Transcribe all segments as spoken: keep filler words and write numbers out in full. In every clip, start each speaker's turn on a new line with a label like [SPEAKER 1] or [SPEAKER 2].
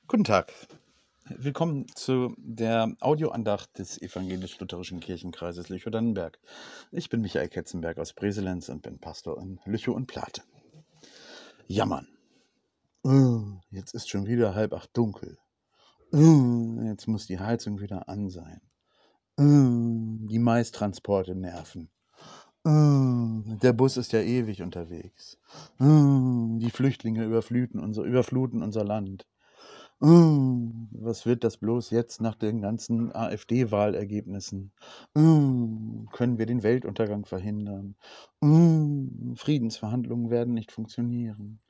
[SPEAKER 1] Guten Tag. Willkommen zu der Audioandacht des Evangelisch-Lutherischen Kirchenkreises Lüchow-Dannenberg. Ich bin Michael Ketzenberg aus Breselenz und bin Pastor in Lüchow und Plate. Jammern. Oh, jetzt ist schon wieder halb acht dunkel. Oh, jetzt muss die Heizung wieder an sein. Oh, die Maistransporte nerven. Oh, der Bus ist ja ewig unterwegs. Oh, die Flüchtlinge überfluten unser, überfluten unser Land. Oh, was wird das bloß jetzt nach den ganzen AfD-Wahlergebnissen? Oh, können wir den Weltuntergang verhindern? Oh, Friedensverhandlungen werden nicht funktionieren.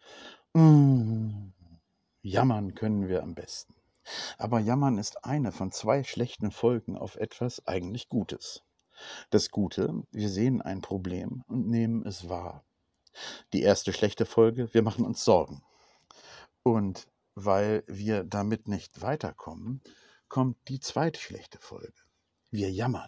[SPEAKER 1] Oh, jammern können wir am besten. Aber jammern ist eine von zwei schlechten Folgen auf etwas eigentlich Gutes. Das Gute, wir sehen ein Problem und nehmen es wahr. Die erste schlechte Folge, wir machen uns Sorgen. Und weil wir damit nicht weiterkommen, kommt die zweite schlechte Folge. Wir jammern.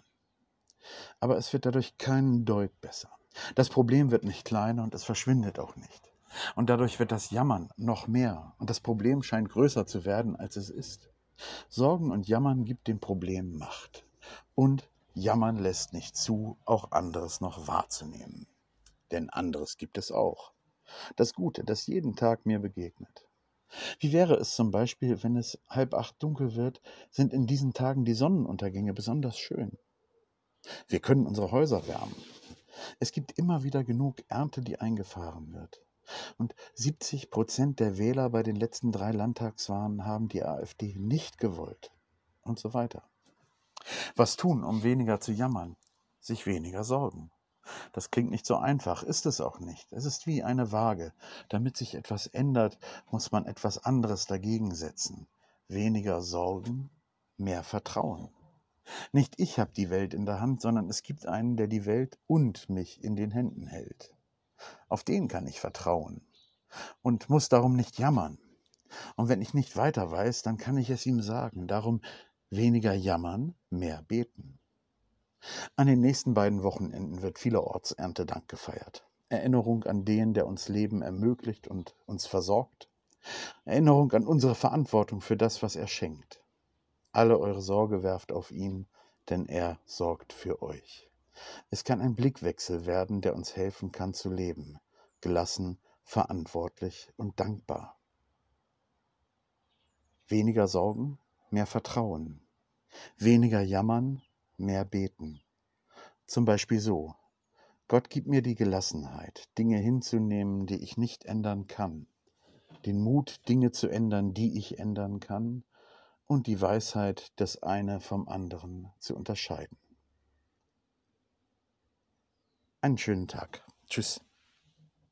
[SPEAKER 1] Aber es wird dadurch keinen Deut besser. Das Problem wird nicht kleiner und es verschwindet auch nicht. Und dadurch wird das Jammern noch mehr und das Problem scheint größer zu werden, als es ist. Sorgen und Jammern gibt dem Problem Macht. Und Jammern lässt nicht zu, auch anderes noch wahrzunehmen. Denn anderes gibt es auch. Das Gute, das jeden Tag mir begegnet. Wie wäre es zum Beispiel, wenn es halb acht dunkel wird, sind in diesen Tagen die Sonnenuntergänge besonders schön. Wir können unsere Häuser wärmen. Es gibt immer wieder genug Ernte, die eingefahren wird. Und siebzig Prozent der Wähler bei den letzten drei Landtagswahlen haben die AfD nicht gewollt. Und so weiter. Was tun, um weniger zu jammern? Sich weniger sorgen. Das klingt nicht so einfach, ist es auch nicht. Es ist wie eine Waage. Damit sich etwas ändert, muss man etwas anderes dagegen setzen. Weniger Sorgen, mehr Vertrauen. Nicht ich habe die Welt in der Hand, sondern es gibt einen, der die Welt und mich in den Händen hält. Auf den kann ich vertrauen und muss darum nicht jammern. Und wenn ich nicht weiter weiß, dann kann ich es ihm sagen. Darum weniger jammern, mehr beten. An den nächsten beiden Wochenenden wird vielerorts Erntedank gefeiert. Erinnerung an den, der uns Leben ermöglicht und uns versorgt. Erinnerung an unsere Verantwortung für das, was er schenkt. Alle eure Sorge werft auf ihn, denn er sorgt für euch. Es kann ein Blickwechsel werden, der uns helfen kann zu leben. Gelassen, verantwortlich und dankbar. Weniger Sorgen, mehr Vertrauen. Weniger jammern, mehr beten. Zum Beispiel so: Gott gibt mir die Gelassenheit, Dinge hinzunehmen, die ich nicht ändern kann, den Mut, Dinge zu ändern, die ich ändern kann, und die Weisheit, das eine vom anderen zu unterscheiden. Einen schönen Tag. Tschüss.